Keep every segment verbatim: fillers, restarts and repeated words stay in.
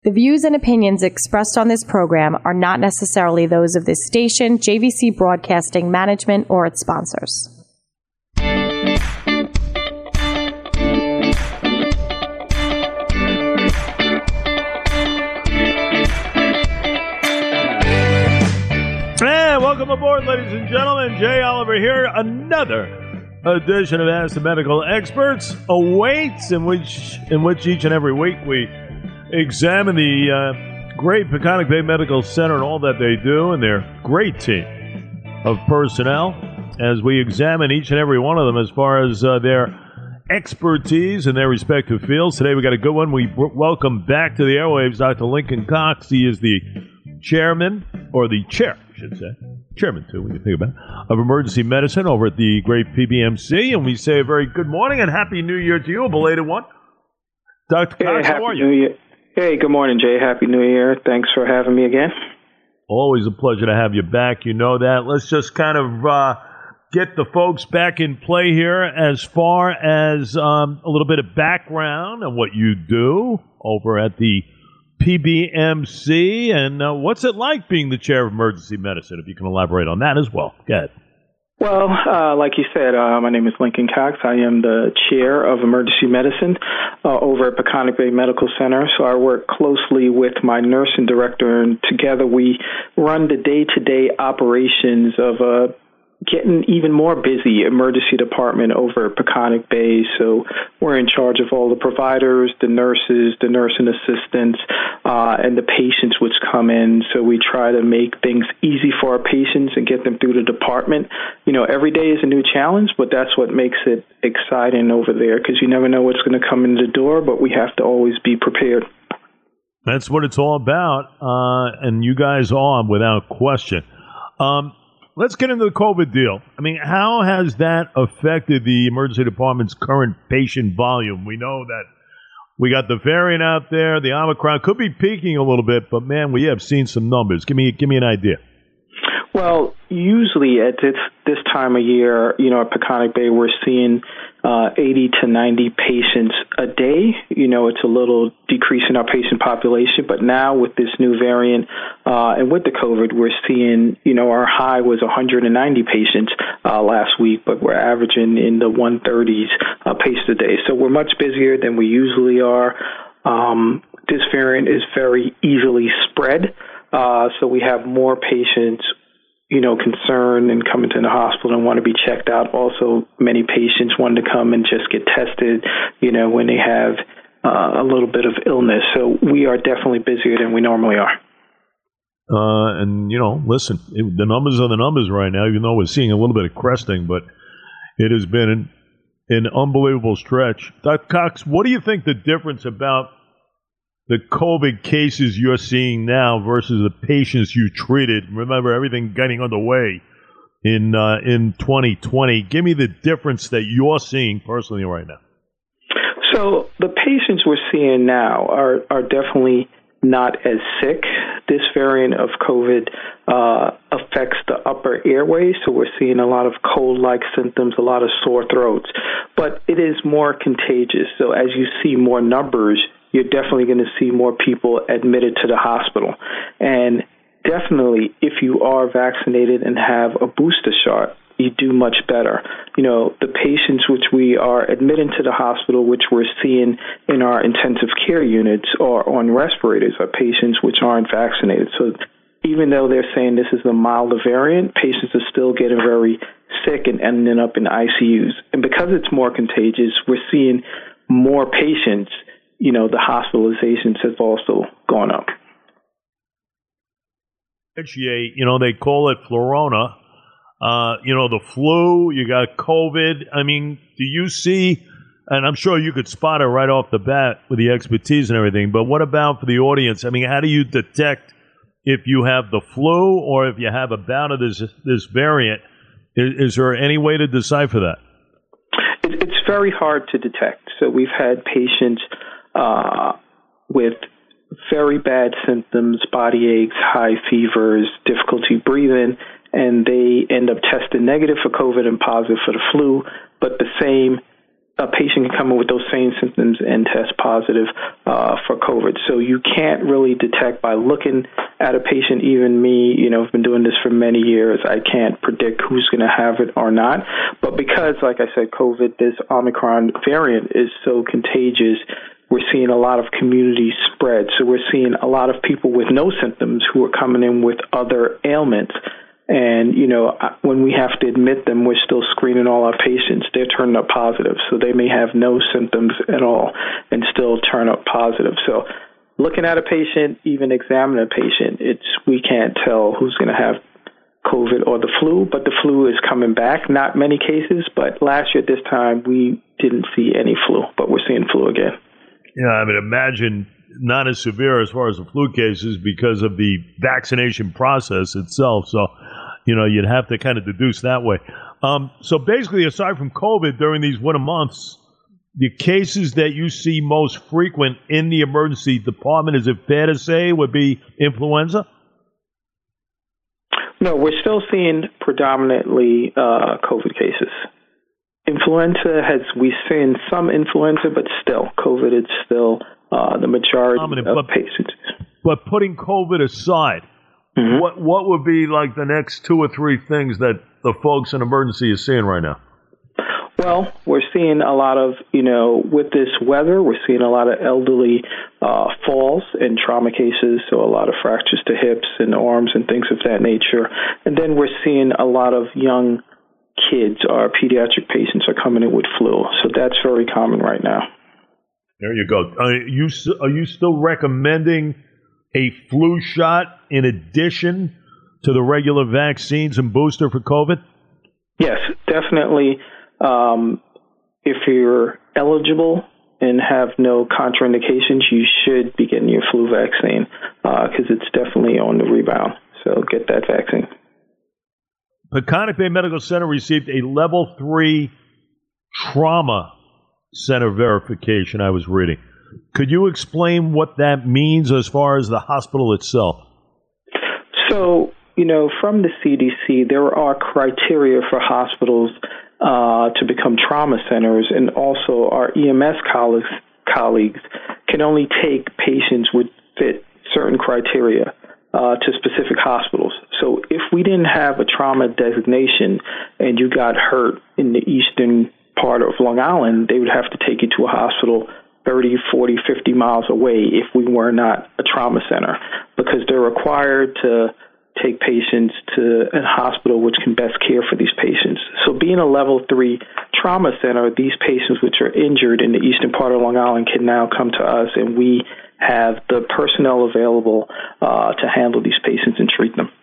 The views and opinions expressed on this program are not necessarily those of this station, J V C Broadcasting Management, or its sponsors. Hey, welcome aboard, ladies and gentlemen. Jay Oliver here. Another edition of Ask the Medical Experts awaits, in which, in which each and every week we examine the uh, great Peconic Bay Medical Center and all that they do and their great team of personnel as we examine each and every one of them as far as uh, their expertise in their respective fields. Today we got a good one. We w- welcome back to the airwaves Doctor Lincoln Cox. He is the chairman, or the chair, I should say, chairman too, when you think about it, of emergency medicine over at the great P B M C. And we say a very good morning and Happy New Year to you, a belated one. Doctor Hey, Cox, happy how are you? New Year. Hey, good morning, Jay. Happy New Year. Thanks for having me again. Always a pleasure to have you back. You know that. Let's just kind of uh, get the folks back in play here as far as um, a little bit of background on what you do over at the P B M C, and uh, what's it like being the chair of emergency medicine, if you can elaborate on that as well. Go ahead. Well, uh, like you said, uh, my name is Lincoln Cox. I am the chair of emergency medicine uh, over at Peconic Bay Medical Center. So I work closely with my nursing director, and together we run the day-to-day operations of a getting even more busy emergency department over at Peconic Bay. So we're in charge of all the providers, the nurses, the nursing assistants, uh, and the patients which come in. So we try to make things easy for our patients and get them through the department. You know, every day is a new challenge, but that's what makes it exciting over there, because you never know what's going to come in the door, but we have to always be prepared. That's what it's all about, uh, and you guys are, without question. Um, Let's get into the COVID deal. I mean, how has that affected the emergency department's current patient volume? We know that we got the variant out there, the Omicron could be peaking a little bit, but man, we have seen some numbers. Give me, give me an idea. Well, usually at this this time of year, you know, at Peconic Bay, we're seeing uh, eighty to ninety patients a day. You know, it's a little decrease in our patient population, but now with this new variant uh, and with the COVID, we're seeing, you know, our high was one hundred ninety patients uh, last week, but we're averaging in the one thirties uh, patients a day. So we're much busier than we usually are. Um, this variant is very easily spread, uh, so we have more patients, you know, concerned and coming to the hospital and want to be checked out. Also, many patients want to come and just get tested, you know, when they have uh, a little bit of illness. So we are definitely busier than we normally are. Uh, and, you know, listen, it, the numbers are the numbers right now, even though we're seeing a little bit of cresting, but it has been an, an unbelievable stretch. Doctor Cox, what do you think the difference about the COVID cases you're seeing now versus the patients you treated? Remember, everything getting underway in uh, in twenty twenty. Give me the difference that you're seeing personally right now. So the patients we're seeing now are, are definitely not as sick. This variant of COVID uh, affects the upper airways, so we're seeing a lot of cold-like symptoms, a lot of sore throats. But it is more contagious. So as you see more numbers, you're definitely going to see more people admitted to the hospital. And definitely, if you are vaccinated and have a booster shot, you do much better. You know, the patients which we are admitting to the hospital, which we're seeing in our intensive care units or on respirators, are patients which aren't vaccinated. So even though they're saying this is a milder variant, patients are still getting very sick and ending up in I C Us. And because it's more contagious, we're seeing more patients. You know, the hospitalizations have also gone up. You know, they call it Florona. Uh, you know, the flu, you got COVID. I mean, do you see, and I'm sure you could spot it right off the bat with the expertise and everything, but what about for the audience? I mean, how do you detect if you have the flu or if you have a bout of this this variant? Is, is there any way to decipher that? It, it's very hard to detect. So we've had patients uh, with very bad symptoms, body aches, high fevers, difficulty breathing, and they end up testing negative for COVID and positive for the flu, but the same a patient can come in with those same symptoms and test positive uh, for COVID. So you can't really detect by looking at a patient. Even me, you know, I've been doing this for many years. I can't predict who's going to have it or not. But because, like I said, COVID, this Omicron variant is so contagious, we're seeing a lot of community spread. So we're seeing a lot of people with no symptoms who are coming in with other ailments. And, you know, when we have to admit them, we're still screening all our patients. They're turning up positive. So they may have no symptoms at all and still turn up positive. So looking at a patient, even examining a patient, it's we can't tell who's going to have COVID or the flu, but the flu is coming back. Not many cases, but last year at this time, we didn't see any flu, but we're seeing flu again. Yeah, I mean, imagine not as severe as far as the flu cases because of the vaccination process itself. So, you know, you'd have to kind of deduce that way. Um, so basically, aside from COVID during these winter months, the cases that you see most frequent in the emergency department, is it fair to say, would be influenza? No, we're still seeing predominantly uh, COVID cases. Influenza has, we've seen some influenza, but still, COVID is still uh, the majority Dominant, of but, patients. But putting COVID aside, mm-hmm. what what would be like the next two or three things that the folks in emergency is seeing right now? Well, we're seeing a lot of, you know, with this weather, we're seeing a lot of elderly uh, falls and trauma cases, so a lot of fractures to hips and arms and things of that nature. And then we're seeing a lot of young kids, our pediatric patients are coming in with flu. So that's very common right now. There you go. Are you, are you still recommending a flu shot in addition to the regular vaccines and booster for COVID? Yes, definitely. Um, if you're eligible and have no contraindications, you should be getting your flu vaccine because uh, it's definitely on the rebound. So get that vaccine. Peconic Bay Medical Center received a level three trauma center verification, I was reading. Could you explain what that means as far as the hospital itself? So, you know, from the C D C, there are criteria for hospitals uh, to become trauma centers, and also our E M S colleagues, colleagues can only take patients with fit certain criteria uh, to specific hospitals. So if we didn't have a trauma designation and you got hurt in the eastern part of Long Island, they would have to take you to a hospital thirty, forty, fifty miles away if we were not a trauma center, because they're required to take patients to a hospital which can best care for these patients. So being a level three trauma center, these patients which are injured in the eastern part of Long Island can now come to us, and we have the personnel available uh, to handle these patients and treat them.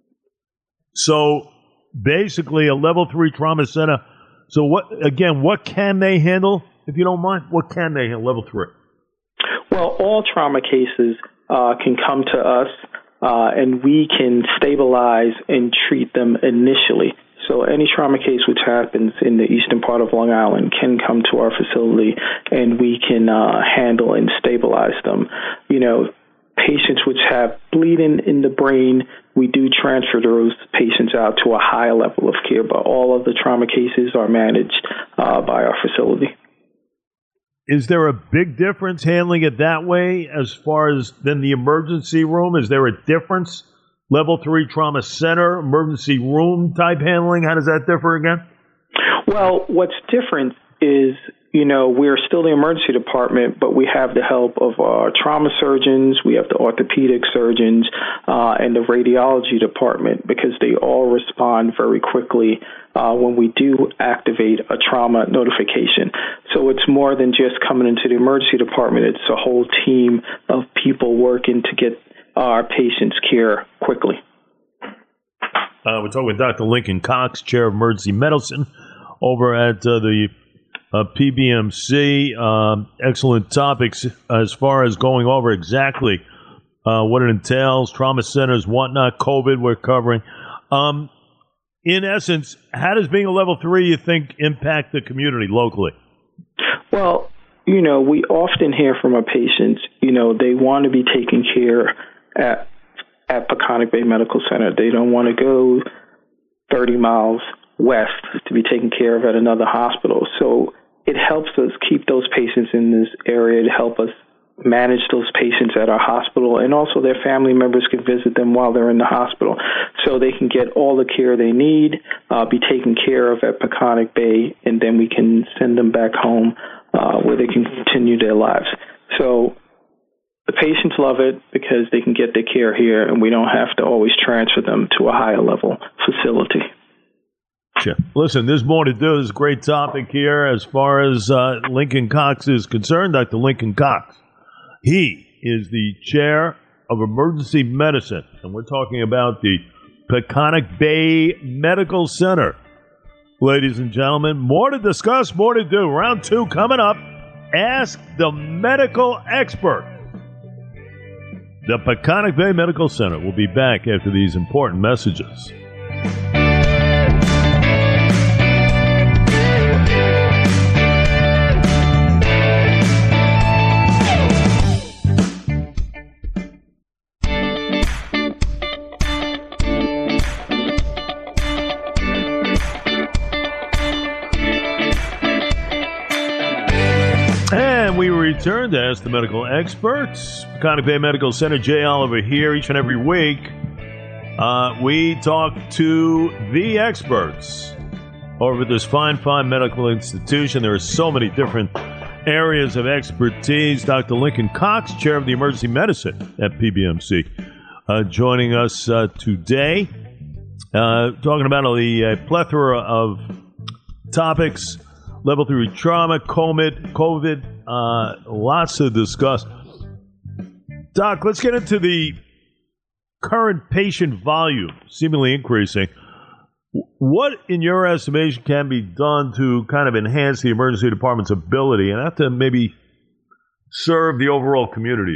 So basically a level three trauma center. So what, again, what can they handle, if you don't mind? What can they handle, level three? Well, all trauma cases uh, can come to us, uh, and we can stabilize and treat them initially. So any trauma case which happens in the eastern part of Long Island can come to our facility, and we can uh, handle and stabilize them. You know, patients which have bleeding in the brain, we do transfer those patients out to a higher level of care, but all of the trauma cases are managed uh, by our facility. Is there a big difference handling it that way as far as than the emergency room? Is there a difference? Level three trauma center, emergency room type handling, how does that differ again? Well, what's different is, you know, we're still the emergency department, but we have the help of our trauma surgeons, we have the orthopedic surgeons, uh, and the radiology department, because they all respond very quickly uh, when we do activate a trauma notification. So it's more than just coming into the emergency department. It's a whole team of people working to get our patients care quickly. Uh, we're talking with Doctor Lincoln Cox, Chair of Emergency Medicine over at uh, the uh, P B M C. Um, excellent topics as far as going over exactly uh, what it entails, trauma centers, whatnot, COVID we're covering. Um, in essence, how does being a level three, you think, impact the community locally? Well, you know, we often hear from our patients, you know, they want to be taken care at at Peconic Bay Medical Center. They don't want to go thirty miles west to be taken care of at another hospital. So it helps us keep those patients in this area to help us manage those patients at our hospital, and also their family members can visit them while they're in the hospital so they can get all the care they need, uh, be taken care of at Peconic Bay, and then we can send them back home uh, where they can continue their lives. So the patients love it because they can get their care here, and we don't have to always transfer them to a higher level facility. Sure. Listen, there's more to do. There's a great topic here as far as uh, Lincoln Cox is concerned. Doctor Lincoln Cox. He is the chair of emergency medicine, and we're talking about the Peconic Bay Medical Center. Ladies and gentlemen, more to discuss, more to do. Round two coming up. Ask the medical expert. The Peconic Bay Medical Center will be back after these important messages. We return to Ask the Medical Experts. Peconic Bay Medical Center, Jay Oliver here each and every week. Uh, we talk to the experts over this fine, fine medical institution. There are so many different areas of expertise. Doctor Lincoln Cox, chair of the emergency medicine at P B M C, uh, joining us uh, today, uh, talking about the uh, plethora of topics. Level three trauma, COVID, COVID, uh, lots to discuss. Doc, let's get into the current patient volume, seemingly increasing. What, in your estimation, can be done to kind of enhance the emergency department's ability and have to maybe serve the overall community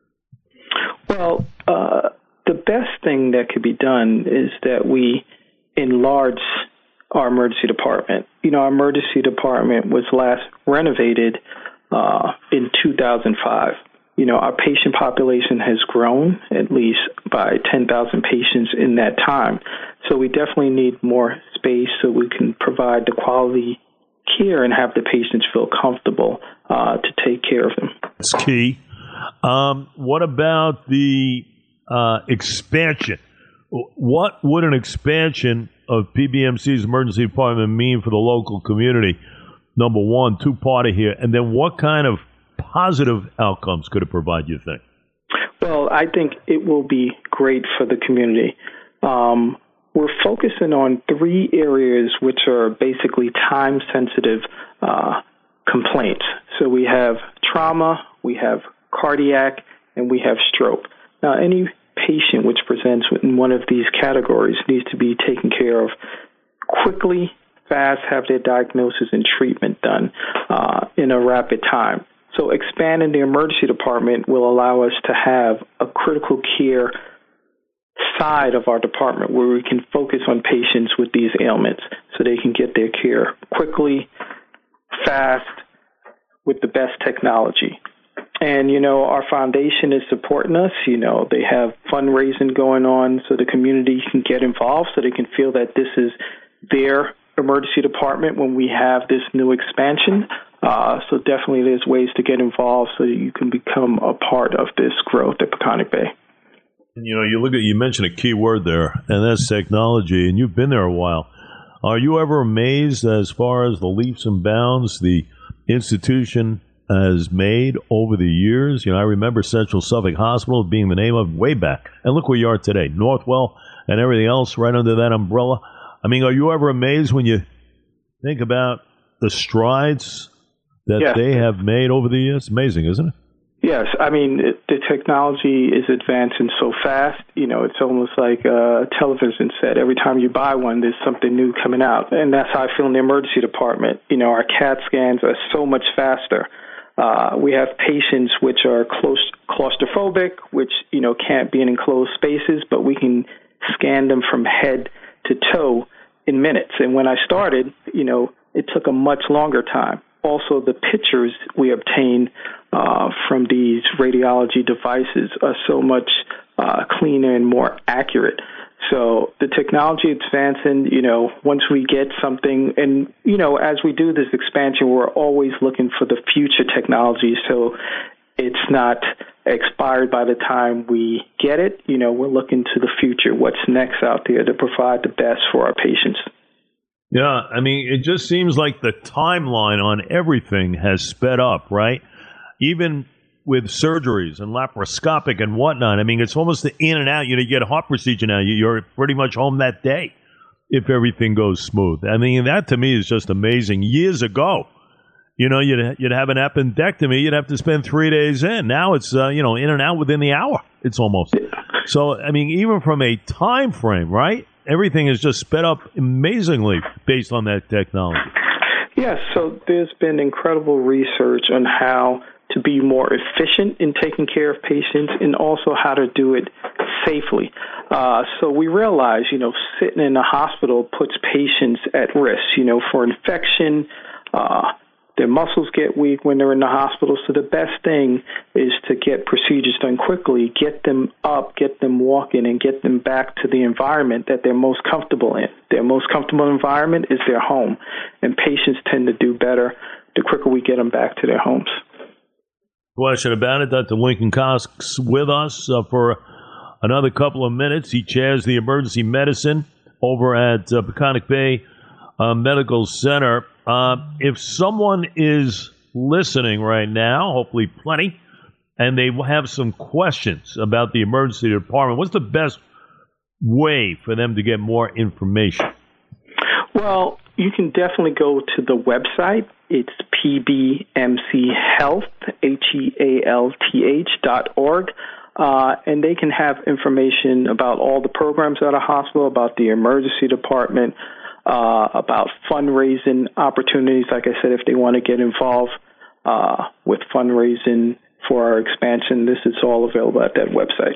there? Well, uh, the best thing that could be done is that we enlarge our emergency department. You know, our emergency department was last renovated uh, in two thousand five. You know, our patient population has grown at least by ten thousand patients in that time. So we definitely need more space so we can provide the quality care and have the patients feel comfortable uh, to take care of them. That's key. Um, what about the uh, expansion? What would an expansion of P B M C's emergency department mean for the local community? Number one, two-parter here. And then what kind of positive outcomes could it provide, you think? Well, I think it will be great for the community. Um, we're focusing on three areas which are basically time-sensitive uh, complaints. So we have trauma, we have cardiac, and we have stroke. Now, any patient which presents in one of these categories needs to be taken care of quickly, fast, have their diagnosis and treatment done uh, in a rapid time. So expanding the emergency department will allow us to have a critical care side of our department where we can focus on patients with these ailments so they can get their care quickly, fast, with the best technology. And, you know, our foundation is supporting us. You know, they have fundraising going on so the community can get involved, so they can feel that this is their emergency department when we have this new expansion. Uh, so definitely there's ways to get involved so that you can become a part of this growth at Peconic Bay. And, you know, you look at, you mentioned a key word there, and that's technology, and you've been there a while. Are you ever amazed as far as the leaps and bounds the institution has made over the years? You know, I remember Central Suffolk Hospital being the name of way back. And look where you are today. Northwell and everything else right under that umbrella. I mean, are you ever amazed when you think about the strides that yeah. they have made over the years? It's amazing, isn't it? Yes. I mean, it, the technology is advancing so fast. You know, it's almost like a television set. Every time you buy one, there's something new coming out. And that's how I feel in the emergency department. You know, our CAT scans are so much faster. Uh, we have patients which are close, claustrophobic, which, you know, can't be in enclosed spaces, but we can scan them from head to toe in minutes. And when I started, you know, it took a much longer time. also the pictures we obtain uh, from these radiology devices are so much uh, cleaner and more accurate. So the technology advancing, you know, once we get something, and, you know, as we do this expansion, we're always looking for the future technology. So it's not expired by the time we get it. You know, we're looking to the future, what's next out there to provide the best for our patients. Yeah, I mean, it just seems like the timeline on everything has sped up, right? Even with surgeries and laparoscopic and whatnot. I mean, it's almost the in and out. You know, you get a heart procedure now, you're pretty much home that day if everything goes smooth. I mean, that to me is just amazing. Years ago, you know, you'd, you'd have an appendectomy, you'd have to spend three days in. Now it's, uh, you know, in and out within the hour. It's almost. So, I mean, even from a time frame, right? Everything is just sped up amazingly based on that technology. Yes, so there's been incredible research on how to be more efficient in taking care of patients and also how to do it safely. Uh, so we realize, you know, sitting in a hospital puts patients at risk, you know, for infection. Uh, their muscles get weak when they're in the hospital. So the best thing is to get procedures done quickly, get them up, get them walking, and get them back to the environment that they're most comfortable in. Their most comfortable environment is their home, and patients tend to do better the quicker we get them back to their homes. Question about it. Doctor Lincoln Cox with us uh, for another couple of minutes. He chairs the emergency medicine over at uh, Peconic Bay uh, Medical Center. Uh, if someone is listening right now, hopefully plenty, and they have some questions about the emergency department, what's the best way for them to get more information? Well, you can definitely go to the website. It's P B M C Health, H E A L T H dot org, uh, and they can have information about all the programs at a hospital, about the emergency department, uh, about fundraising opportunities. Like I said, if they want to get involved uh, with fundraising for our expansion, this is all available at that website.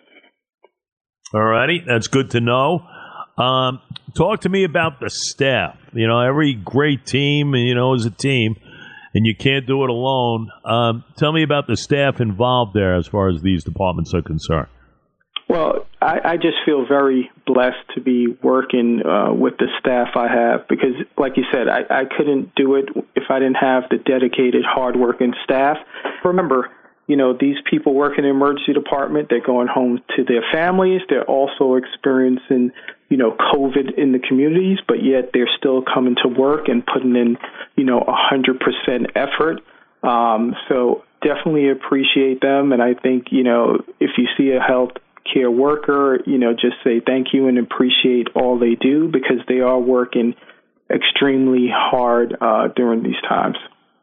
All righty, that's good to know. Um, talk to me about the staff. You know, every great team, you know, is a team, and you can't do it alone. Um, tell me about the staff involved there as far as these departments are concerned. Well, I, I just feel very blessed to be working uh, with the staff I have because, like you said, I, I couldn't do it if I didn't have the dedicated, hardworking staff. Remember, you know, these people work in the emergency department, they're going home to their families. They're also experiencing, you know, COVID in the communities, but yet they're still coming to work and putting in, you know, one hundred percent effort. Um, so definitely appreciate them. And I think, you know, if you see a health care worker, you know, just say thank you and appreciate all they do because they are working extremely hard uh, during these times.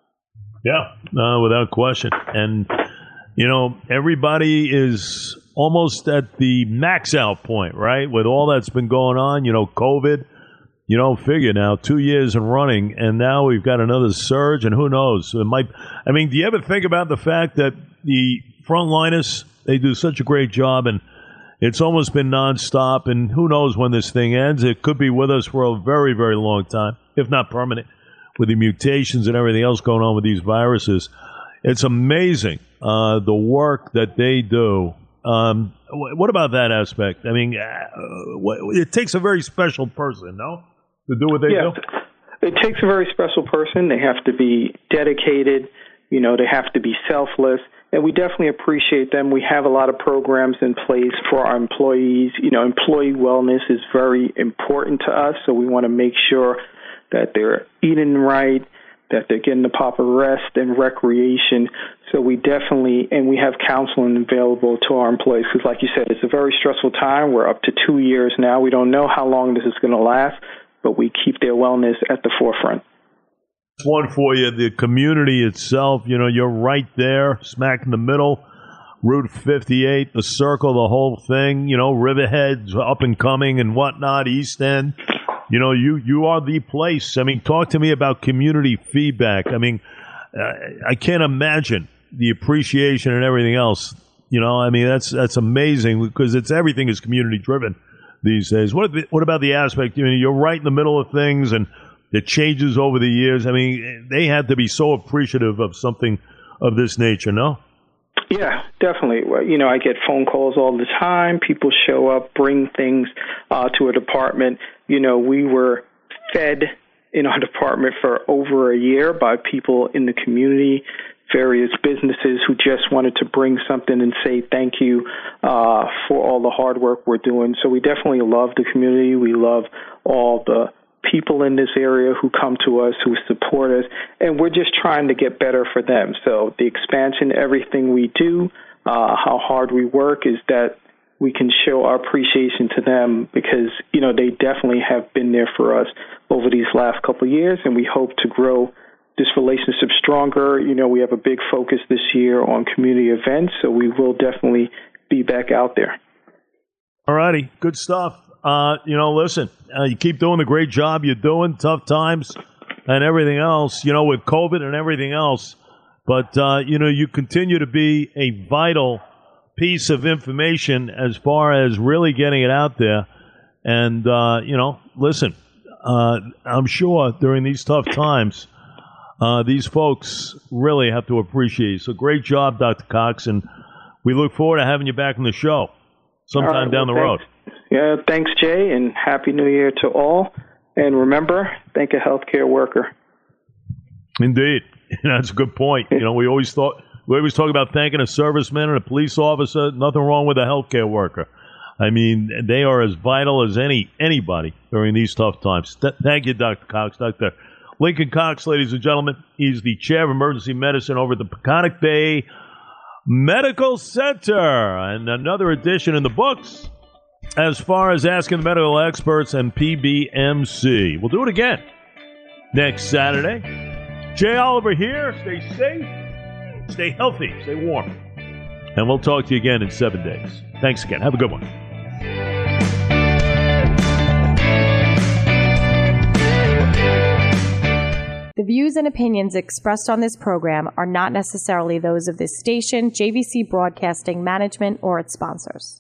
Yeah, uh, without question. And, you know, everybody is almost at the max out point, right? With all that's been going on, you know, COVID, you know, figure now, two years and running, and now we've got another surge, and who knows? It might. I mean, do you ever think about the fact that the frontliners, they do such a great job, and it's almost been nonstop, and who knows when this thing ends? It could be with us for a very, very long time, if not permanent, with the mutations and everything else going on with these viruses. It's amazing uh, the work that they do. Um, what about that aspect? I mean, uh, it takes a very special person, no, to do what they yeah, do? It takes a very special person. They have to be dedicated. You know, they have to be selfless. And we definitely appreciate them. We have a lot of programs in place for our employees. You know, employee wellness is very important to us, so we want to make sure that they're eating right, that they're getting the proper rest and recreation. So we definitely, and we have counseling available to our employees because, like you said, it's a very stressful time. We're up to two years now. We don't know how long this is going to last, but we keep their wellness at the forefront. One for you, the community itself, you know, you're right there, smack in the middle, Route fifty-eight, the circle, the whole thing, you know, Riverhead's up and coming and whatnot, East End. You know, you, you are the place. I mean, talk to me about community feedback. I mean, uh, I can't imagine the appreciation and everything else. You know, I mean, that's that's amazing because it's everything is community driven these days. What what about the aspect? You know, you're right in the middle of things, and the changes over the years. I mean, they had to be so appreciative of something of this nature, no? Yeah, definitely. Well, you know, I get phone calls all the time. People show up, bring things uh, to a department. You know, we were fed in our department for over a year by people in the community, various businesses who just wanted to bring something and say thank you uh, for all the hard work we're doing. So we definitely love the community. We love all the people in this area who come to us, who support us, and we're just trying to get better for them. So the expansion, everything we do, uh, how hard we work, is that we can show our appreciation to them because, you know, they definitely have been there for us over these last couple of years, and we hope to grow this relationship stronger. You know, we have a big focus this year on community events, so we will definitely be back out there. All righty. Good stuff. Uh, you know, listen, uh, you keep doing the great job you're doing, tough times and everything else, you know, with COVID and everything else. But, uh, you know, you continue to be a vital piece of information as far as really getting it out there. And, uh, you know, listen, uh, I'm sure during these tough times, uh, these folks really have to appreciate you. So great job, Doctor Cox, and we look forward to having you back on the show sometime right, down well, the road. Thanks. Yeah, thanks, Jay, and Happy New Year to all. And remember, thank a healthcare worker. Indeed. That's a good point. You know, we always thought we always talk about thanking a serviceman and a police officer. Nothing wrong with a healthcare worker. I mean, they are as vital as any anybody during these tough times. Th- thank you, Doctor Cox. Doctor Lincoln Cox, ladies and gentlemen, he's the chair of emergency medicine over at the Peconic Bay Medical Center. And another edition in the books as far as Asking the Medical Experts and P B M C. We'll do it again next Saturday. Jay Oliver here. Stay safe, stay healthy, stay warm. And we'll talk to you again in seven days. Thanks again. Have a good one. The views and opinions expressed on this program are not necessarily those of this station, J V C Broadcasting Management, or its sponsors.